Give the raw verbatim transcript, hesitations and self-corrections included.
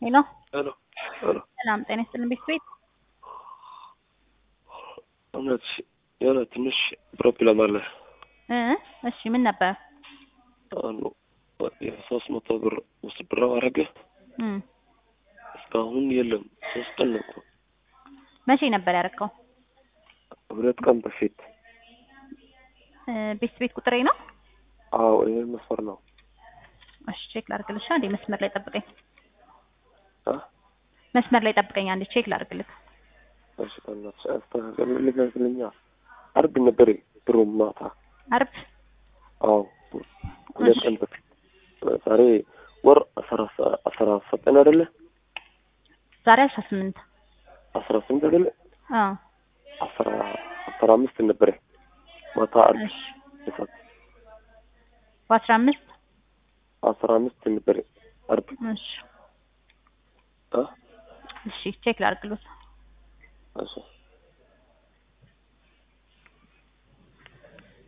ሄሎ ሄሎ ሄሎ ሰላም ጤና ይስጥልኝ ቤት እውነት የሆነ ትንሽ ፕሮብለም አለ እ እሺ ምን ነበር? አኑ የሶስት መቶ ብር ውስብራው አረገ እ እስካሁን የለም። ሶስት ቀን ነው እኮ። መቼ ነበር ያረከው? ሁለት ቀን በፊት። እ ቤት ቤት ቁጥሬ ነው? አዎ ይሄ መስመር ነው። እሺ ቼክ ላድርግልሽ አንዴ መስመር ላይ ጠብቀኝ። አ መስመር ላይ ጠብቀኝ አንዴ ቼክ ላድርግልህ። እሺ ታናሽ አስተካክል ልገልጽልኛ። አርብ ነበር ብሩ ማታ። አርብ? አዎ ሁለት ቀን በፊት። ዛሬ ወር አስራ አስራ ዘጠኝ አይደለ? ዛሬ አስራ ስምንት አስራ ስምንት አይደለ? አዎ አስራ አስራ አምስት ነበር ማታ አርብ። እሺ እሳት በአስራ አምስት አስራ አምስት ነበር አርብ። እሺ አ እሺ ቼክ ላድርግልህ። እሺ